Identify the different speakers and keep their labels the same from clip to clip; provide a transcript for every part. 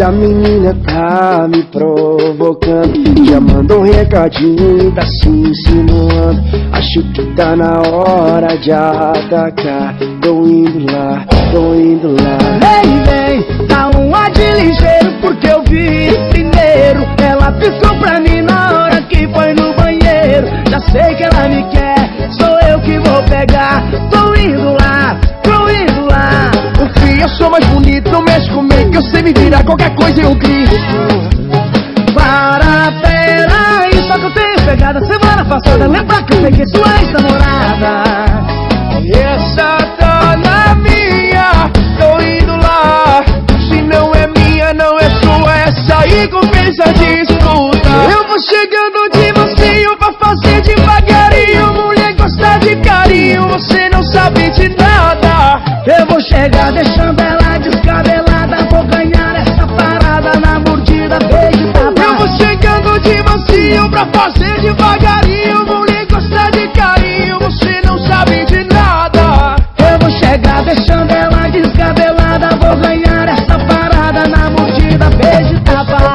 Speaker 1: Se a menina tá me provocando, já mandou um recadinho e tá se insinuando. Acho que tá na hora de atacar. Tô indo lá, tô indo lá.
Speaker 2: Vem, dá um ar de ligeiro, porque eu vi primeiro. Ela piscou pra mim na hora que foi no banheiro. Já sei que ela me quer, sou eu que vou pegar. Tô indo lá, tô indo lá.
Speaker 1: Eu sou mais bonito, não mexe comigo, que eu sei me virar, qualquer coisa eu grito.
Speaker 2: Para, peraí, só que eu tenho pegada semana passada. Lembra que eu peguei sua ex-namorada?
Speaker 1: Essa tá na minha, tô indo lá. Se não é minha, não é sua, essa aí compensa a disputa. Eu vou chegando de mansinho pra fazer devagarinho. Mulher gosta de carinho, você não sabe de nada.
Speaker 2: Eu vou chegar deixando ela descabelada. Vou ganhar essa parada na mordida, beijo e tapa.
Speaker 1: Eu vou chegando de mansinho pra fazer devagarinho. Mulher gosta de carinho, você não sabe de nada.
Speaker 2: Eu vou chegar deixando ela descabelada. Vou ganhar essa parada na mordida, beijo e tapa.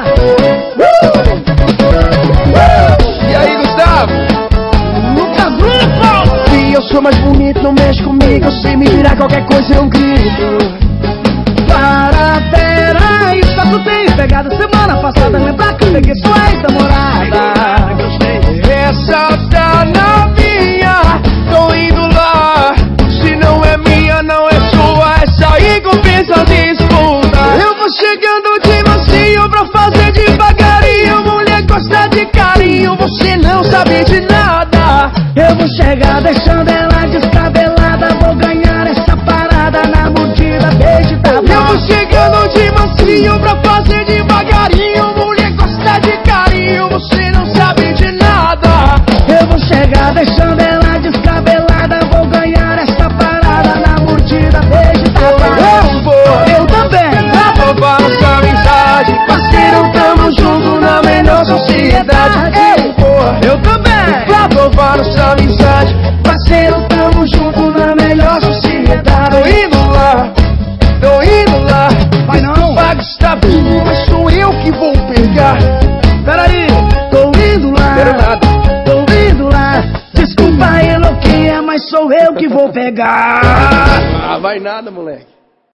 Speaker 1: E aí, Gustavo?
Speaker 2: Lucas Grupo!
Speaker 1: E eu sou mais bonito, não mexe comigo, eu sei me virar, qualquer coisa eu grito.
Speaker 2: Para, peraí, só que eu tenho pegada semana passada. Lembra que eu peguei sua ex-namorada?
Speaker 1: Essa tá na minha, tô indo lá. Se não é minha, não é sua, essa aí compensa a disputa. Eu vou chegando de mansinho pra fazer devagarinho. Mulher gosta de carinho, você não sabe de nada.
Speaker 2: Eu vou chegar deixando ela descabelada. Vou ganhar essa parada na mordida, beijo e tapa.
Speaker 1: Eu vou chegando de mansinho pra fazer devagarinho. Mulher gosta de carinho, você não sabe de nada.
Speaker 2: Eu vou chegar deixando ela descabelada. Vou ganhar essa parada na mordida, beijo e tapa.
Speaker 1: Eu vou,
Speaker 2: Eu também.
Speaker 1: aprovar nossa amizade. Parceiro, tamo junto na melhor sociedade. Eu também, pra provar nossa amizade.
Speaker 2: Parceiro, tamo junto na melhor sociedade.
Speaker 1: Tô indo lá, tô indo lá.
Speaker 2: Vai não.
Speaker 1: Paga está vivo, mas sou eu que vou pegar.
Speaker 2: Peraí, tô indo lá.
Speaker 1: Quero nada.
Speaker 2: Tô indo lá. Desculpa aí, louquinha, mas sou eu que vou pegar.
Speaker 1: Ah, vai nada, moleque.